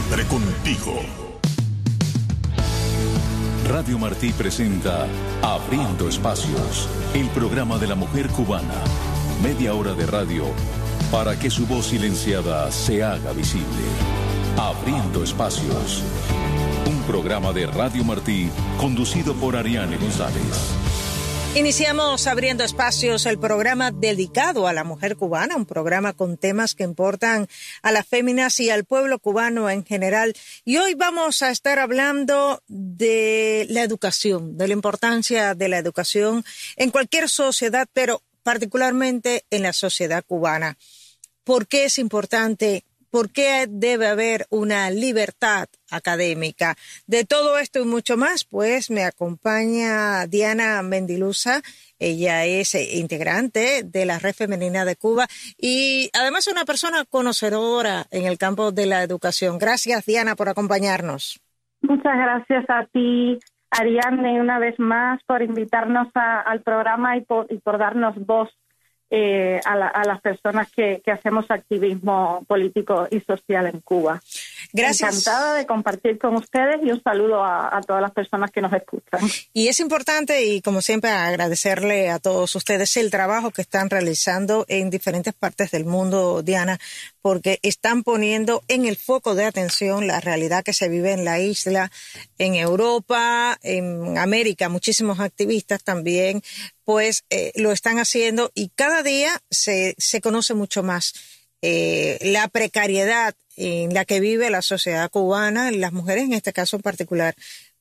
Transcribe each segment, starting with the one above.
Siempre contigo. Radio Martí presenta Abriendo Espacios, el programa de la mujer cubana. Media hora de radio para que su voz silenciada se haga visible. Abriendo Espacios. Un programa de Radio Martí conducido por Ariane González. Iniciamos Abriendo Espacios, el programa dedicado a la mujer cubana, un programa con temas que importan a las féminas y al pueblo cubano en general. Y hoy vamos a estar hablando de la educación, de la importancia de la educación en cualquier sociedad, pero particularmente en la sociedad cubana. ¿Por qué es importante? ¿Por qué debe haber una libertad académica? De todo esto y mucho más, pues me acompaña Diana Mendiluza. Ella es integrante de la Red Femenina de Cuba y además una persona conocedora en el campo de la educación. Gracias, Diana, por acompañarnos. Muchas gracias a ti, Ariane, una vez más por invitarnos al programa y por darnos voz a las personas que hacemos activismo político y social en Cuba. Gracias. Encantada de compartir con ustedes y un saludo a todas las personas que nos escuchan. Y es importante, y como siempre, agradecerle a todos ustedes el trabajo que están realizando en diferentes partes del mundo, Diana, porque están poniendo en el foco de atención la realidad que se vive en la isla, en Europa, en América. Muchísimos activistas también pues lo están haciendo y cada día se conoce mucho más la precariedad en la que vive la sociedad cubana, las mujeres en este caso en particular,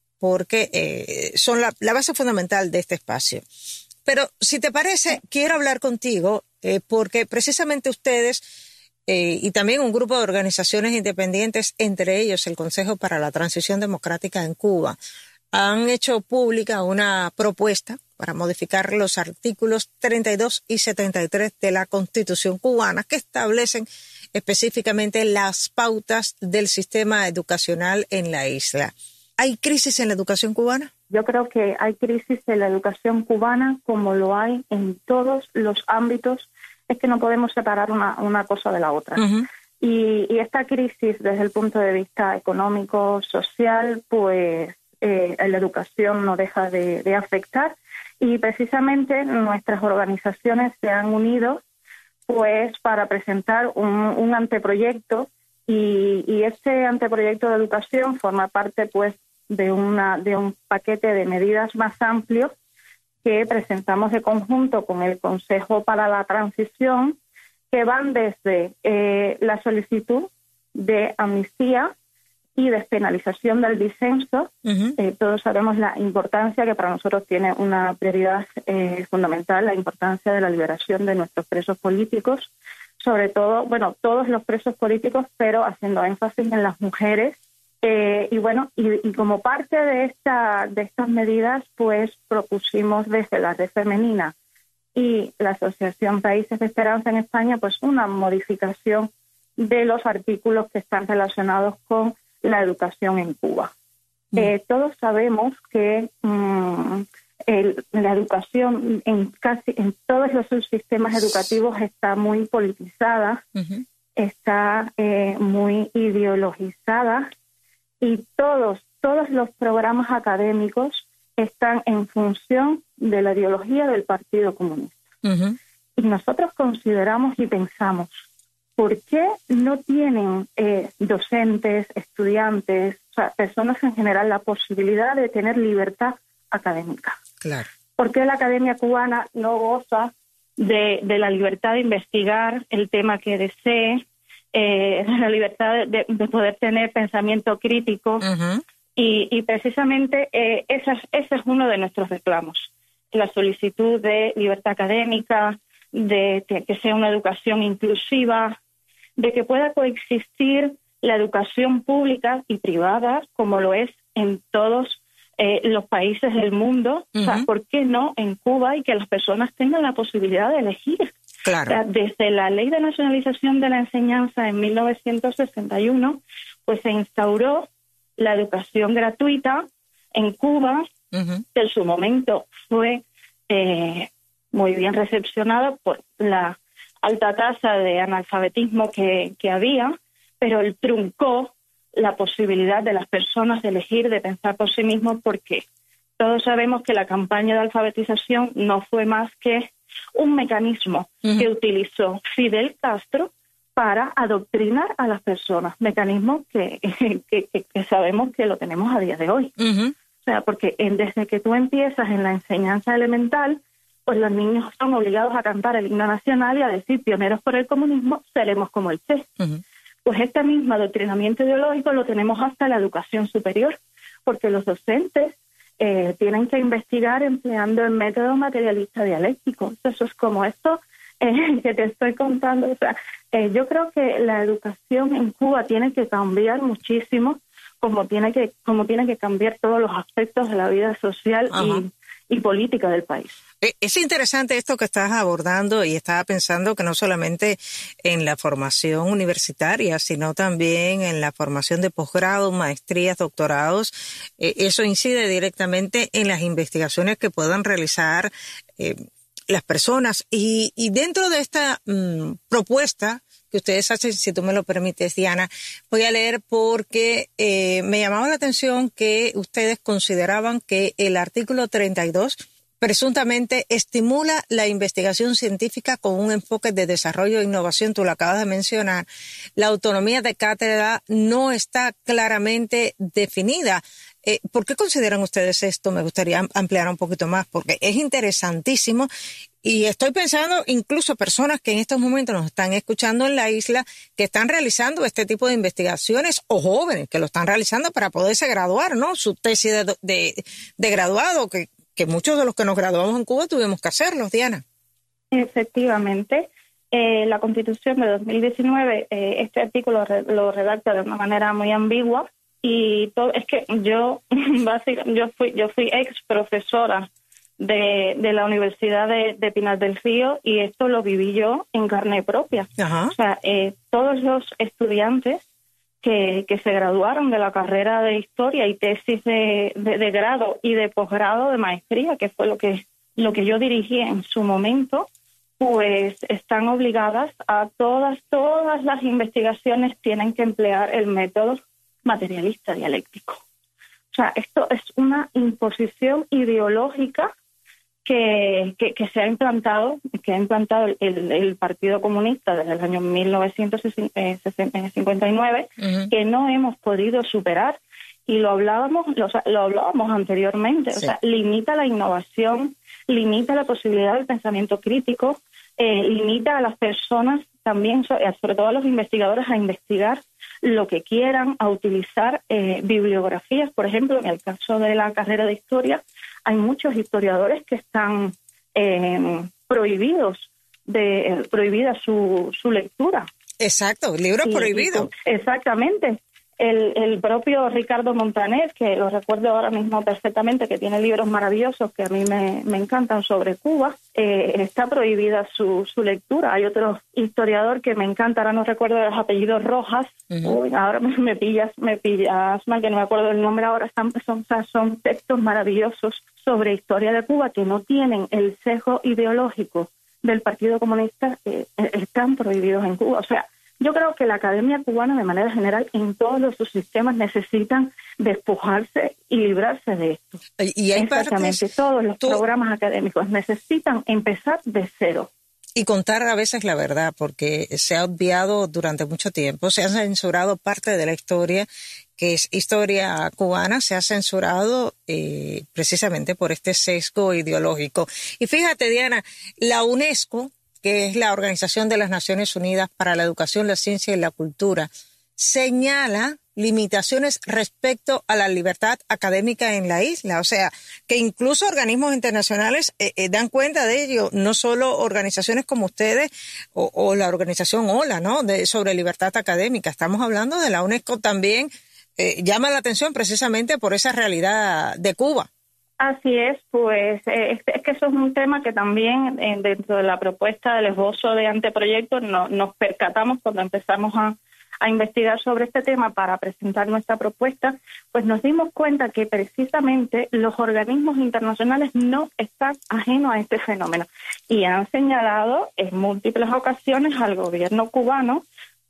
porque son la base fundamental de este espacio. Pero si te parece, quiero hablar contigo porque precisamente ustedes y también un grupo de organizaciones independientes, entre ellos el Consejo para la Transición Democrática en Cuba, han hecho pública una propuesta para modificar los artículos 32 y 73 de la Constitución cubana que establecen específicamente las pautas del sistema educacional en la isla. ¿Hay crisis en la educación cubana? Yo creo que hay crisis en la educación cubana como lo hay en todos los ámbitos. Es que no podemos separar una cosa de la otra. Uh-huh. Y esta crisis desde el punto de vista económico, social, pues la educación no deja de afectar. Y precisamente nuestras organizaciones se han unido pues para presentar un anteproyecto y ese anteproyecto de educación forma parte pues de un paquete de medidas más amplio que presentamos de conjunto con el Consejo para la Transición, que van desde la solicitud de amnistía y despenalización del disenso. Uh-huh. Todos sabemos la importancia que para nosotros tiene una prioridad fundamental, la importancia de la liberación de nuestros presos políticos, sobre todo, bueno, todos los presos políticos, pero haciendo énfasis en las mujeres. Y como parte de estas medidas, pues propusimos desde la Red Femenina y la Asociación Países de Esperanza en España, pues una modificación de los artículos que están relacionados con la educación en Cuba. Todos sabemos que la educación en todos los subsistemas educativos está muy politizada, uh-huh. Está muy ideologizada y todos los programas académicos están en función de la ideología del Partido Comunista. Uh-huh. Y nosotros consideramos y pensamos, ¿por qué no tienen docentes, estudiantes, o sea, personas en general, la posibilidad de tener libertad académica? Claro. ¿Por qué la academia cubana no goza de la libertad de investigar el tema que desee, la libertad de poder tener pensamiento crítico? Uh-huh. Y precisamente ese es uno de nuestros reclamos, la solicitud de libertad académica, de que sea una educación inclusiva, de que pueda coexistir la educación pública y privada, como lo es en todos los países del mundo. Uh-huh. O sea, ¿por qué no en Cuba? Y que las personas tengan la posibilidad de elegir. Claro. O sea, desde la Ley de Nacionalización de la Enseñanza en 1961, pues se instauró la educación gratuita en Cuba, uh-huh. que en su momento fue muy bien recepcionada por la alta tasa de analfabetismo que había, pero él truncó la posibilidad de las personas de elegir, de pensar por sí mismos, porque todos sabemos que la campaña de alfabetización no fue más que un mecanismo que utilizó Fidel Castro para adoctrinar a las personas, mecanismo que sabemos que lo tenemos a día de hoy. O sea, porque desde que tú empiezas en la enseñanza elemental, pues los niños son obligados a cantar el himno nacional y a decir, pioneros por el comunismo, seremos como el Che. Pues este mismo adoctrinamiento ideológico lo tenemos hasta la educación superior, porque los docentes tienen que investigar empleando el método materialista dialéctico. Eso es como esto que te estoy contando. O sea, yo creo que la educación en Cuba tiene que cambiar muchísimo, como tiene que cambiar todos los aspectos de la vida social y política del país. Es interesante esto que estás abordando, y estaba pensando que no solamente en la formación universitaria, sino también en la formación de posgrado, maestrías, doctorados. Eso incide directamente en las investigaciones que puedan realizar las personas. Y dentro de esta propuesta que ustedes hacen, si tú me lo permites, Diana, voy a leer porque me llamaba la atención que ustedes consideraban que el artículo 32 presuntamente estimula la investigación científica con un enfoque de desarrollo e innovación. Tú lo acabas de mencionar. La autonomía de cátedra no está claramente definida. ¿Por qué consideran ustedes esto? Me gustaría ampliar un poquito más, porque es interesantísimo. Y estoy pensando incluso personas que en estos momentos nos están escuchando en la isla, que están realizando este tipo de investigaciones, o jóvenes que lo están realizando para poderse graduar, ¿no? Su tesis de graduado, que muchos de los que nos graduamos en Cuba tuvimos que hacerlos, Diana. Efectivamente. La Constitución de 2019, este artículo lo redacta de una manera muy ambigua, y todo, es que yo fui ex profesora de la Universidad de Pinar del Río, y esto lo viví yo en carne propia. O sea, todos los estudiantes que se graduaron de la carrera de historia y tesis de grado y de posgrado de maestría, que fue lo que yo dirigí en su momento, pues están obligadas a todas las investigaciones tienen que emplear el método materialista dialéctico. O sea, esto es una imposición ideológica que se ha implantado, el Partido Comunista desde el año 1959, que no hemos podido superar, y lo hablábamos anteriormente. O sea, limita la innovación, limita la posibilidad del pensamiento crítico, limita a las personas también, sobre todo a los investigadores, a investigar lo que quieran, a utilizar bibliografías. Por ejemplo, en el caso de la carrera de historia, hay muchos historiadores que están prohibida su lectura. Exacto, libros prohibidos. Exactamente. El propio Ricardo Montaner, que lo recuerdo ahora mismo perfectamente, que tiene libros maravillosos que a mí me encantan sobre Cuba, está prohibida su lectura. Hay otro historiador que me encanta, ahora no recuerdo los apellidos, Rojas. Uy, ahora me pillas mal, que no me acuerdo el nombre ahora. Son textos maravillosos sobre historia de Cuba que no tienen el sesgo ideológico del Partido Comunista, están prohibidos en Cuba. O sea, yo creo que la academia cubana, de manera general, en todos los subsistemas, necesitan despojarse y librarse de esto. Y hay exactamente, todos los programas académicos necesitan empezar de cero. Y contar a veces la verdad, porque se ha obviado durante mucho tiempo, se ha censurado parte de la historia, que es historia cubana, se ha censurado precisamente por este sesgo ideológico. Y fíjate, Diana, la UNESCO, que es la Organización de las Naciones Unidas para la Educación, la Ciencia y la Cultura, señala limitaciones respecto a la libertad académica en la isla. O sea, que incluso organismos internacionales dan cuenta de ello, no solo organizaciones como ustedes o la organización OLA, ¿no? Sobre libertad académica. Estamos hablando de la UNESCO también, llama la atención precisamente por esa realidad de Cuba. Así es, pues es que eso es un tema que también dentro de la propuesta del esbozo de anteproyecto nos percatamos cuando empezamos a investigar sobre este tema para presentar nuestra propuesta, pues nos dimos cuenta que precisamente los organismos internacionales no están ajenos a este fenómeno y han señalado en múltiples ocasiones al gobierno cubano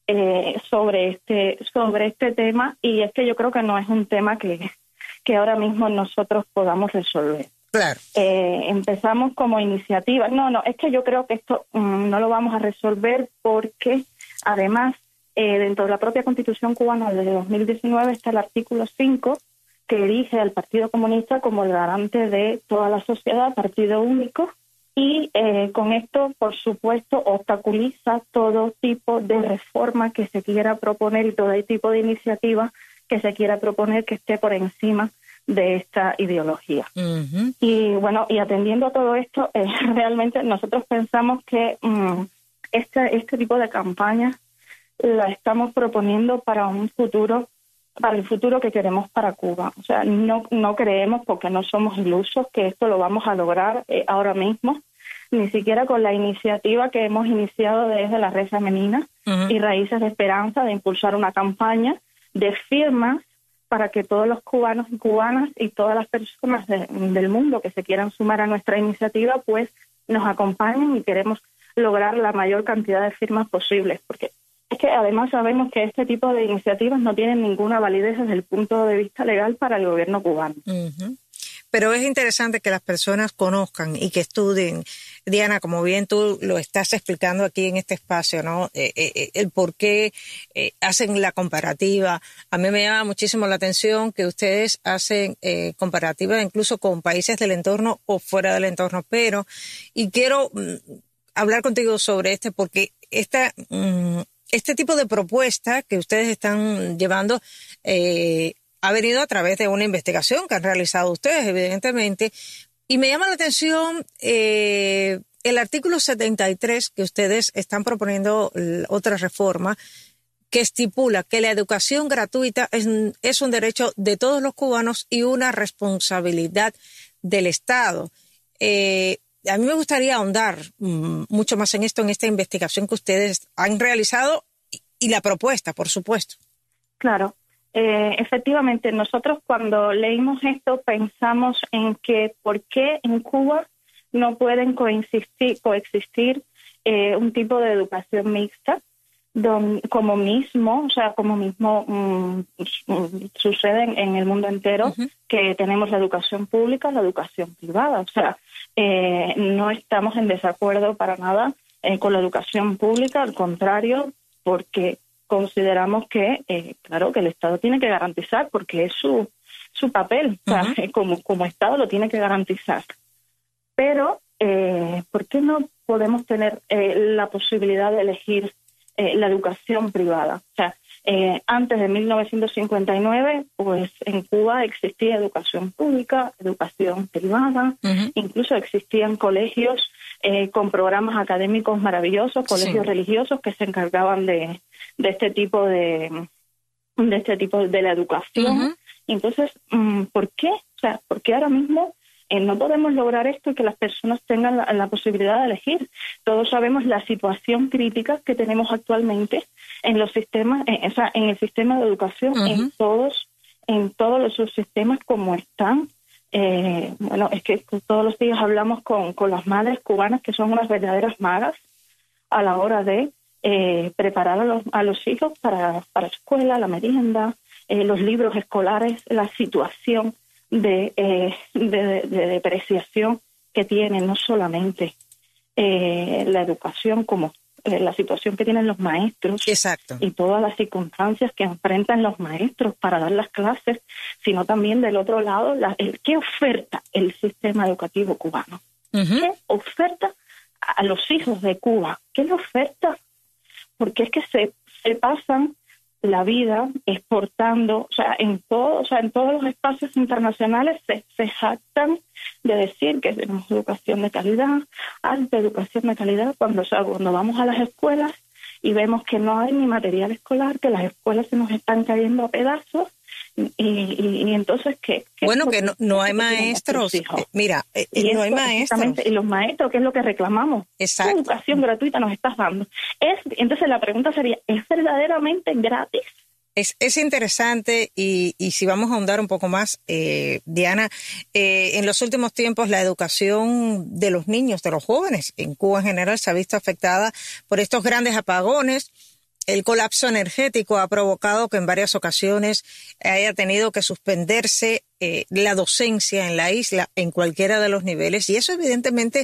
sobre este tema, y es que yo creo que no es un tema que ahora mismo nosotros podamos resolver. Claro. Empezamos como iniciativa. No, es que yo creo que esto no lo vamos a resolver porque además dentro de la propia Constitución cubana de 2019 está el artículo 5 que elige al Partido Comunista como el garante de toda la sociedad, partido único, y con esto, por supuesto, obstaculiza todo tipo de reforma que se quiera proponer y todo tipo de iniciativa que se quiera proponer que esté por encima de esta ideología. Uh-huh. Y bueno, y atendiendo a todo esto, realmente nosotros pensamos que este tipo de campaña la estamos proponiendo para el futuro que queremos para Cuba. O sea, no creemos, porque no somos ilusos, que esto lo vamos a lograr ahora mismo, ni siquiera con la iniciativa que hemos iniciado desde la Red Femenina y Raíces de Esperanza, de impulsar una campaña de firmas para que todos los cubanos y cubanas y todas las personas del mundo que se quieran sumar a nuestra iniciativa, pues nos acompañen, y queremos lograr la mayor cantidad de firmas posibles, porque es que además sabemos que este tipo de iniciativas no tienen ninguna validez desde el punto de vista legal para el gobierno cubano. Uh-huh. Pero es interesante que las personas conozcan y que estudien, Diana, como bien tú lo estás explicando aquí en este espacio, ¿no? El por qué hacen la comparativa. A mí me llama muchísimo la atención que ustedes hacen comparativa incluso con países del entorno o fuera del entorno, y quiero hablar contigo sobre porque este tipo de propuesta que ustedes están llevando ha venido a través de una investigación que han realizado ustedes, evidentemente, y me llama la atención el artículo 73 que ustedes están proponiendo, otra reforma, que estipula que la educación gratuita es un derecho de todos los cubanos y una responsabilidad del Estado. A mí me gustaría ahondar mucho más en esto, en esta investigación que ustedes han realizado y la propuesta, por supuesto. Claro. Efectivamente, nosotros cuando leímos esto pensamos en que por qué en Cuba no pueden coexistir un tipo de educación mixta, como mismo sucede en el mundo entero, que tenemos la educación pública, la educación privada. O sea, no estamos en desacuerdo para nada con la educación pública, al contrario, porque consideramos que, claro, que el Estado tiene que garantizar, porque es su papel, o sea, como Estado lo tiene que garantizar. Pero, ¿por qué no podemos tener la posibilidad de elegir la educación privada? O sea, antes de 1959, pues en Cuba existía educación pública, educación privada, incluso existían colegios con programas académicos maravillosos, colegios religiosos que se encargaban de este tipo de la educación. Entonces, ¿por qué? O sea, ¿por qué ahora mismo no podemos lograr esto y que las personas tengan la posibilidad de elegir? Todos sabemos la situación crítica que tenemos actualmente en los sistemas, en el sistema de educación, en todos los subsistemas como están. Bueno, es que todos los días hablamos con las madres cubanas, que son unas verdaderas magas a la hora de preparar a los hijos para la escuela, la merienda, los libros escolares, la situación de depreciación que tiene no solamente la educación, como la situación que tienen los maestros. Exacto. Y todas las circunstancias que enfrentan los maestros para dar las clases, sino también del otro lado, ¿qué oferta el sistema educativo cubano? ¿Qué oferta a los hijos de Cuba? ¿Qué le oferta? Porque es que se pasan la vida exportando, en todos los espacios internacionales se jactan de decir que tenemos educación de calidad, alta educación de calidad, cuando vamos a las escuelas y vemos que no hay ni material escolar, que las escuelas se nos están cayendo a pedazos, y entonces ¿qué? Bueno, que no hay maestros. Mira, no hay maestros. Y los maestros, ¿qué es lo que reclamamos? Exacto. ¿Qué educación gratuita nos estás dando? Entonces la pregunta sería, ¿es verdaderamente gratis? Es interesante, y si vamos a ahondar un poco más, Diana, en los últimos tiempos la educación de los niños, de los jóvenes en Cuba en general se ha visto afectada por estos grandes apagones. el colapso energético ha provocado que en varias ocasiones haya tenido que suspenderse la docencia en la isla en cualquiera de los niveles, y eso evidentemente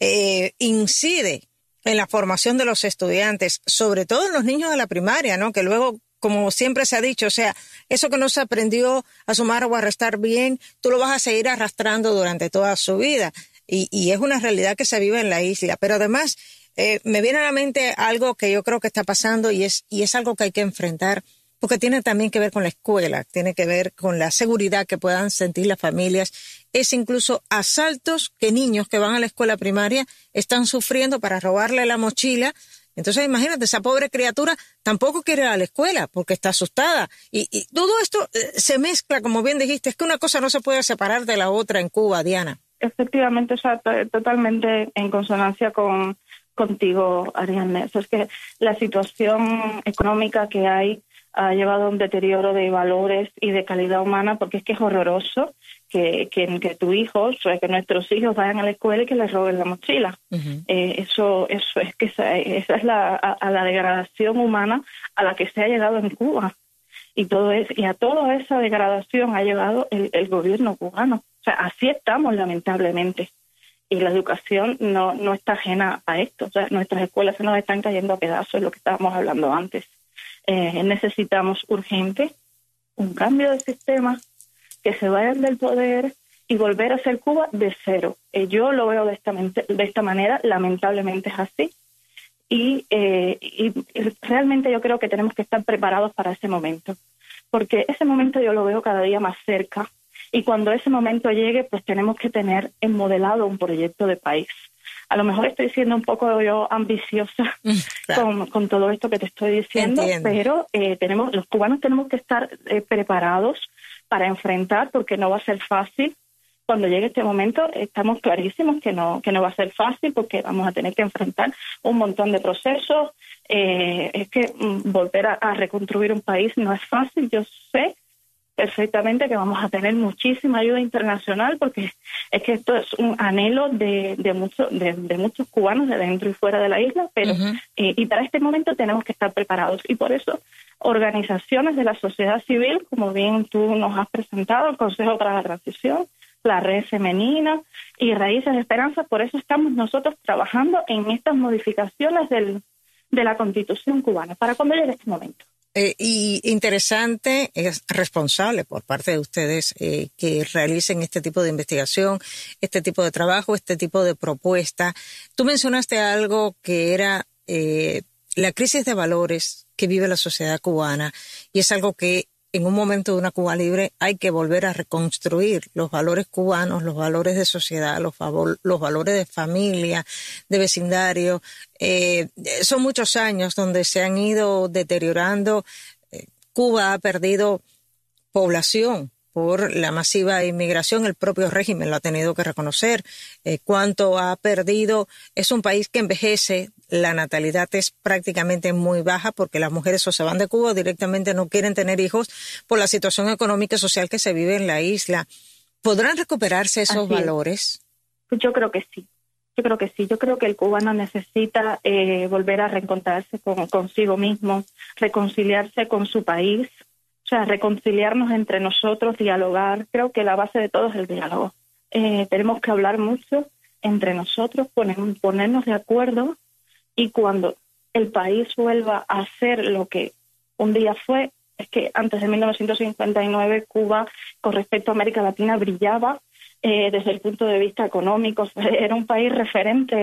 incide en la formación de los estudiantes, sobre todo en los niños de la primaria, ¿no? Que luego, como siempre se ha dicho, o sea, eso que no se aprendió a sumar o a restar bien, tú lo vas a seguir arrastrando durante toda su vida, y es una realidad que se vive en la isla. Pero además me viene a la mente algo que yo creo que está pasando y es algo que hay que enfrentar, porque tiene también que ver con la escuela, tiene que ver con la seguridad que puedan sentir las familias. Es incluso asaltos que niños que van a la escuela primaria están sufriendo para robarle la mochila. Entonces imagínate, esa pobre criatura tampoco quiere ir a la escuela porque está asustada. Y todo esto se mezcla, como bien dijiste, es que una cosa no se puede separar de la otra en Cuba, Diana. Efectivamente, o sea, totalmente en consonancia contigo, Ariadne. O sea, es que la situación económica que hay ha llevado a un deterioro de valores y de calidad humana, porque es que es horroroso que tu hijo, o sea, que nuestros hijos vayan a la escuela y que les roben la mochila. Uh-huh. Eso es que esa es la degradación humana a la que se ha llegado en Cuba. Y a toda esa degradación ha llegado el gobierno cubano. O sea, así estamos, lamentablemente. Y la educación no está ajena a esto. O sea, nuestras escuelas se nos están cayendo a pedazos, es lo que estábamos hablando antes. Necesitamos urgente un cambio de sistema, que se vayan del poder y volver a hacer Cuba de cero. Yo lo veo de esta manera, lamentablemente es así. Y realmente yo creo que tenemos que estar preparados para ese momento, porque ese momento yo lo veo cada día más cerca, y cuando ese momento llegue, pues tenemos que tener modelado un proyecto de país. A lo mejor estoy siendo un poco yo ambiciosa claro. con todo esto que te estoy diciendo, entiendo. Pero los cubanos tenemos que estar preparados para enfrentar, porque no va a ser fácil. Cuando llegue este momento, estamos clarísimos que no va a ser fácil, porque vamos a tener que enfrentar un montón de procesos. Es que volver a reconstruir un país no es fácil. Yo sé perfectamente que vamos a tener muchísima ayuda internacional, porque es que esto es un anhelo de muchos cubanos de dentro y fuera de la isla, pero uh-huh. Y para este momento tenemos que estar preparados, y por eso organizaciones de la sociedad civil, como bien tú nos has presentado, el Consejo para la Transición, la Red Femenina y Raíces de Esperanza, por eso estamos nosotros trabajando en estas modificaciones de la Constitución cubana, para cuando llegue este momento. Y interesante, es responsable por parte de ustedes que realicen este tipo de investigación, este tipo de trabajo, este tipo de propuesta. Tú mencionaste algo que era la crisis de valores que vive la sociedad cubana, y es algo que en un momento de una Cuba libre hay que volver a reconstruir los valores cubanos, los valores de sociedad, los valores de familia, de vecindario. Son muchos años donde se han ido deteriorando. Cuba ha perdido población por la masiva inmigración. El propio régimen lo ha tenido que reconocer. Cuánto ha perdido. Es un país que envejece. La natalidad es prácticamente muy baja, porque las mujeres o se van de Cuba o directamente no quieren tener hijos por la situación económica y social que se vive en la isla. ¿Podrán recuperarse esos valores? Yo creo que sí. Yo creo que el cubano necesita volver a reencontrarse consigo mismo, reconciliarse con su país, o sea, reconciliarnos entre nosotros, dialogar. Creo que la base de todo es el diálogo. Tenemos que hablar mucho entre nosotros, ponernos de acuerdo. Y cuando el país vuelva a ser lo que un día fue, es que antes de 1959 Cuba, con respecto a América Latina, brillaba desde el punto de vista económico. Era un país referente,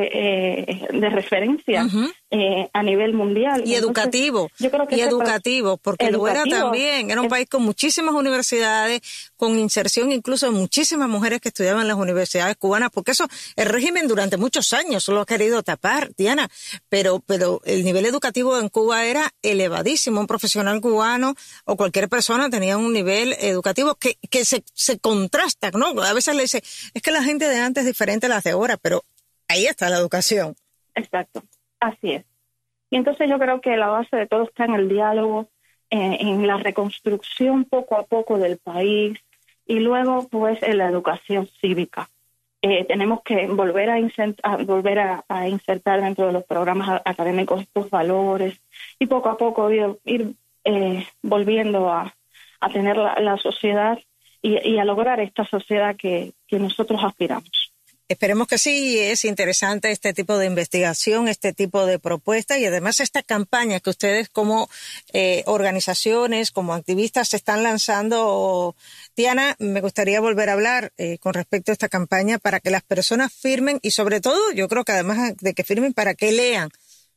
de referencia uh-huh. A nivel mundial. Y entonces, educativo, yo creo que educativo, porque lo era también. Era un país con muchísimas universidades, con inserción incluso de muchísimas mujeres que estudiaban en las universidades cubanas, porque eso el régimen durante muchos años lo ha querido tapar, Diana, pero el nivel educativo en Cuba era elevadísimo. Un profesional cubano o cualquier persona tenía un nivel educativo que se contrasta, ¿no? A veces le dice, es que la gente de antes es diferente a las de ahora, pero ahí está la educación. Exacto, así es. Y entonces yo creo que la base de todo está en el diálogo, en la reconstrucción poco a poco del país, y luego pues en la educación cívica. tenemos que volver a insertar dentro de los programas académicos estos valores y poco a poco ir volviendo a tener la sociedad y a lograr esta sociedad que nosotros aspiramos. Esperemos que sí. Es interesante este tipo de investigación, este tipo de propuesta y además esta campaña que ustedes como organizaciones, como activistas están lanzando. Diana, me gustaría volver a hablar con respecto a esta campaña para que las personas firmen y sobre todo yo creo que además de que firmen para que lean.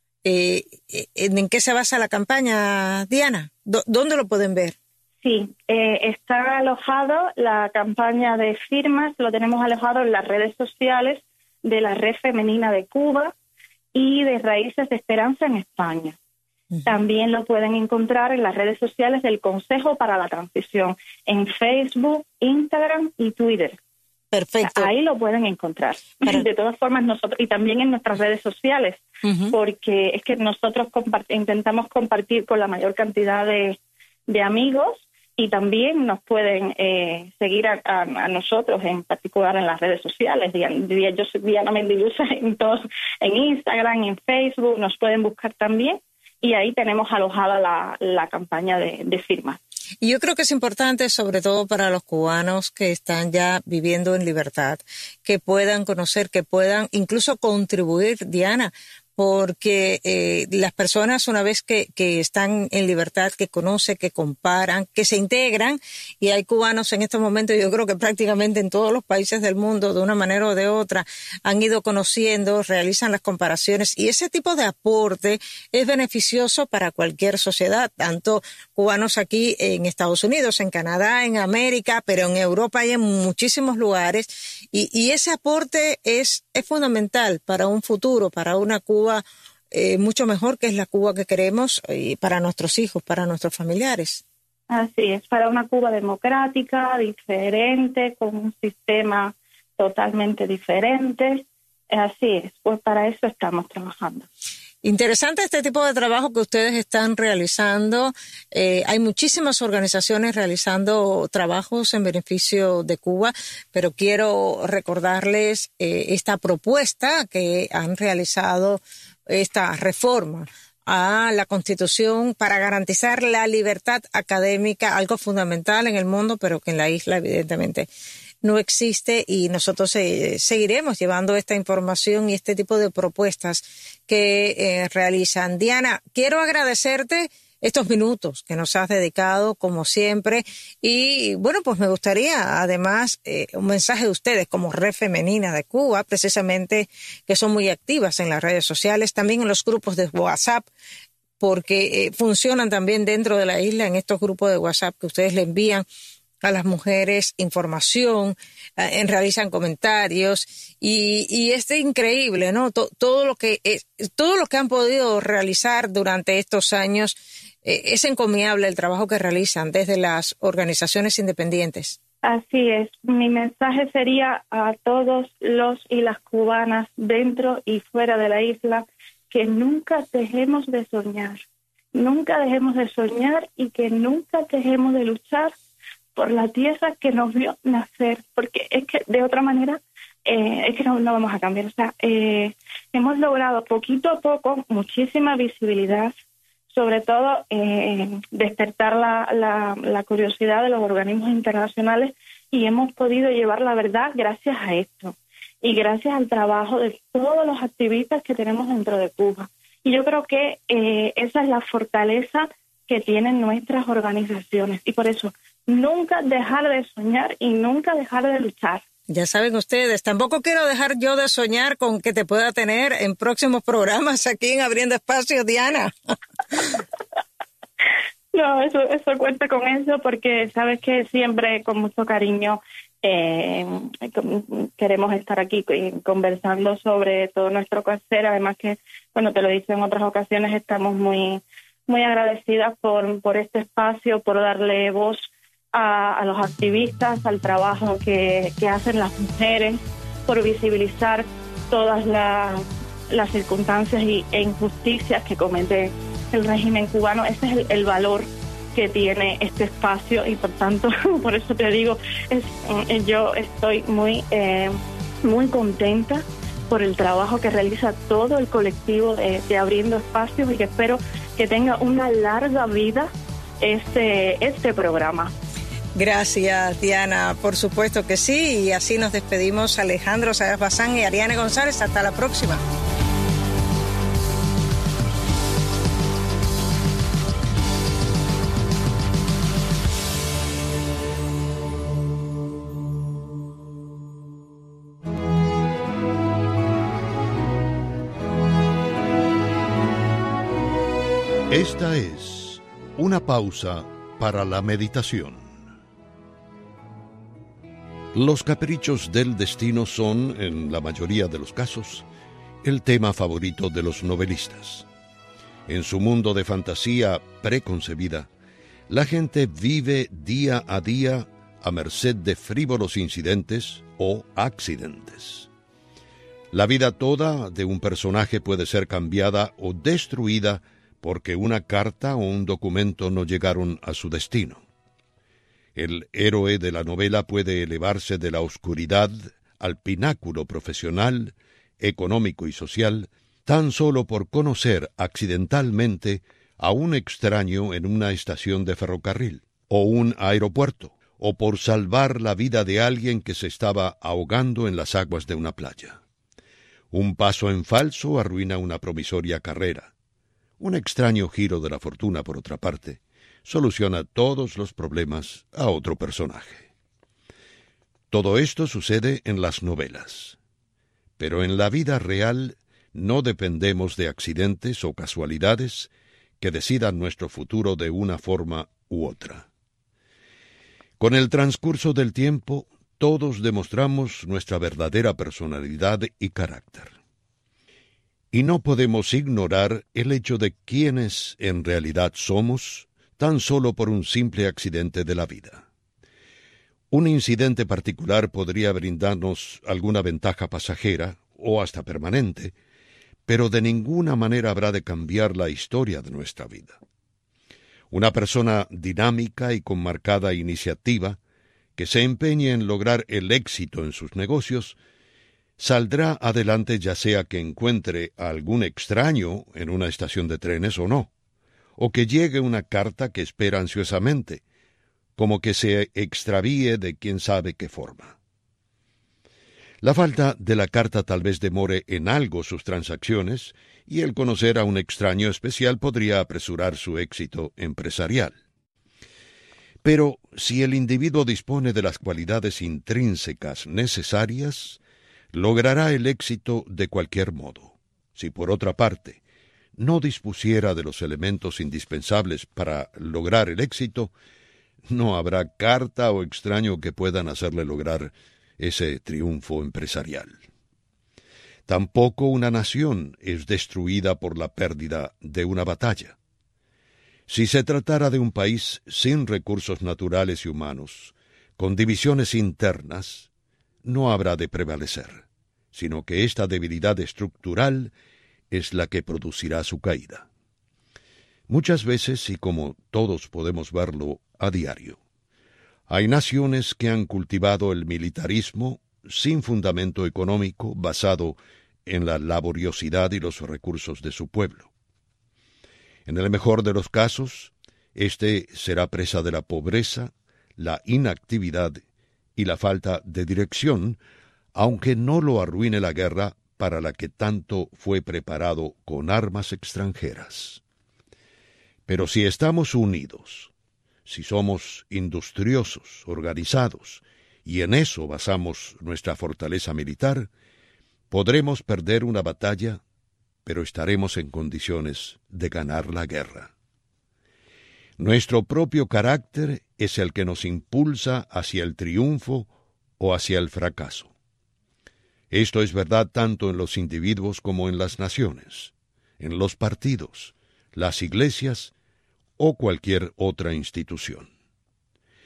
¿En qué se basa la campaña, Diana? ¿Dónde lo pueden ver? Sí, está alojado la campaña de firmas, lo tenemos alojado en las redes sociales de la Red Femenina de Cuba y de Raíces de Esperanza en España. También lo pueden encontrar en las redes sociales del Consejo para la Transición, en Facebook, Instagram y Twitter. Perfecto. Ahí lo pueden encontrar. De todas formas, nosotros, y también en nuestras redes sociales, porque es que nosotros intentamos compartir con la mayor cantidad de amigos. Y también nos pueden seguir a nosotros, en particular en las redes sociales. Yo soy Diana Mendilluza en Instagram, en Facebook, nos pueden buscar también. Y ahí tenemos alojada la campaña de firmas. Y yo creo que es importante, sobre todo para los cubanos que están ya viviendo en libertad, que puedan conocer, que puedan incluso contribuir, Diana, porque las personas una vez que están en libertad, que conocen, que comparan, que se integran, y hay cubanos en estos momentos, yo creo que prácticamente en todos los países del mundo, de una manera o de otra, han ido conociendo, realizan las comparaciones, y ese tipo de aporte es beneficioso para cualquier sociedad, tanto cubanos aquí en Estados Unidos, en Canadá, en América, pero en Europa y en muchísimos lugares, y ese aporte es fundamental para un futuro, para una Cuba mucho mejor, que es la Cuba que queremos y para nuestros hijos, para nuestros familiares. Así es, para una Cuba democrática, diferente, con un sistema totalmente diferente. Así es, pues para eso estamos trabajando. Interesante este tipo de trabajo que ustedes están realizando. Hay muchísimas organizaciones realizando trabajos en beneficio de Cuba, pero quiero recordarles esta propuesta que han realizado, esta reforma a la Constitución para garantizar la libertad académica, algo fundamental en el mundo, pero que en la isla evidentemente no existe, y nosotros seguiremos llevando esta información y este tipo de propuestas que realizan. Diana, quiero agradecerte estos minutos que nos has dedicado, como siempre, y bueno, pues me gustaría además un mensaje de ustedes como Red Femenina de Cuba, precisamente, que son muy activas en las redes sociales, también en los grupos de WhatsApp, porque funcionan también dentro de la isla en estos grupos de WhatsApp que ustedes le envían a las mujeres información, realizan comentarios y es increíble, ¿no? Todo lo que han podido realizar durante estos años, es encomiable el trabajo que realizan desde las organizaciones independientes. Así es. Mi mensaje sería a todos los y las cubanas dentro y fuera de la isla que nunca dejemos de soñar. Nunca dejemos de soñar y que nunca dejemos de luchar por la tierra que nos vio nacer, porque es que de otra manera es que no vamos a cambiar. O sea, hemos logrado poquito a poco muchísima visibilidad, sobre todo despertar la curiosidad de los organismos internacionales, y hemos podido llevar la verdad gracias a esto y gracias al trabajo de todos los activistas que tenemos dentro de Cuba. Y yo creo que esa es la fortaleza que tienen nuestras organizaciones, y por eso nunca dejar de soñar y nunca dejar de luchar. Ya saben ustedes, tampoco quiero dejar yo de soñar con que te pueda tener en próximos programas aquí en Abriendo Espacio, Diana. No, eso cuenta con eso, porque sabes que siempre con mucho cariño queremos estar aquí conversando sobre todo nuestro quehacer. Además que, bueno, te lo he dicho en otras ocasiones, estamos muy agradecidas por este espacio, por darle voz a los activistas, al trabajo que hacen las mujeres, por visibilizar todas las circunstancias e injusticias que comete el régimen cubano. Ese es el valor que tiene este espacio, y por tanto, por eso te digo, yo estoy muy muy contenta por el trabajo que realiza todo el colectivo de Abriendo Espacios, y que espero que tenga una larga vida este programa. Gracias, Diana. Por supuesto que sí, y así nos despedimos Alejandro Saez Bazán y Ariane González. Hasta la próxima. Esta es una pausa para la meditación. Los caprichos del destino son, en la mayoría de los casos, el tema favorito de los novelistas. En su mundo de fantasía preconcebida, la gente vive día a día a merced de frívolos incidentes o accidentes. La vida toda de un personaje puede ser cambiada o destruida porque una carta o un documento no llegaron a su destino. El héroe de la novela puede elevarse de la oscuridad al pináculo profesional, económico y social, tan solo por conocer accidentalmente a un extraño en una estación de ferrocarril, o un aeropuerto, o por salvar la vida de alguien que se estaba ahogando en las aguas de una playa. Un paso en falso arruina una promisoria carrera. Un extraño giro de la fortuna, por otra parte, soluciona todos los problemas a otro personaje. Todo esto sucede en las novelas. Pero en la vida real no dependemos de accidentes o casualidades que decidan nuestro futuro de una forma u otra. Con el transcurso del tiempo, todos demostramos nuestra verdadera personalidad y carácter. Y no podemos ignorar el hecho de quiénes en realidad somos, tan solo por un simple accidente de la vida. Un incidente particular podría brindarnos alguna ventaja pasajera, o hasta permanente, pero de ninguna manera habrá de cambiar la historia de nuestra vida. Una persona dinámica y con marcada iniciativa, que se empeñe en lograr el éxito en sus negocios, saldrá adelante ya sea que encuentre a algún extraño en una estación de trenes o no, o que llegue una carta que espera ansiosamente, como que se extravíe de quién sabe qué forma. La falta de la carta tal vez demore en algo sus transacciones, y el conocer a un extraño especial podría apresurar su éxito empresarial. Pero si el individuo dispone de las cualidades intrínsecas necesarias, logrará el éxito de cualquier modo. Si por otra parte no dispusiera de los elementos indispensables para lograr el éxito, no habrá carta o extraño que puedan hacerle lograr ese triunfo empresarial. Tampoco una nación es destruida por la pérdida de una batalla. Si se tratara de un país sin recursos naturales y humanos, con divisiones internas, no habrá de prevalecer, sino que esta debilidad estructural es la que producirá su caída. Muchas veces, y como todos podemos verlo a diario, hay naciones que han cultivado el militarismo sin fundamento económico basado en la laboriosidad y los recursos de su pueblo. En el mejor de los casos, este será presa de la pobreza, la inactividad y la falta de dirección, aunque no lo arruine la guerra para la que tanto fue preparado con armas extranjeras. Pero si estamos unidos, si somos industriosos, organizados, y en eso basamos nuestra fortaleza militar, podremos perder una batalla, pero estaremos en condiciones de ganar la guerra. Nuestro propio carácter es el que nos impulsa hacia el triunfo o hacia el fracaso. Esto es verdad tanto en los individuos como en las naciones, en los partidos, las iglesias o cualquier otra institución.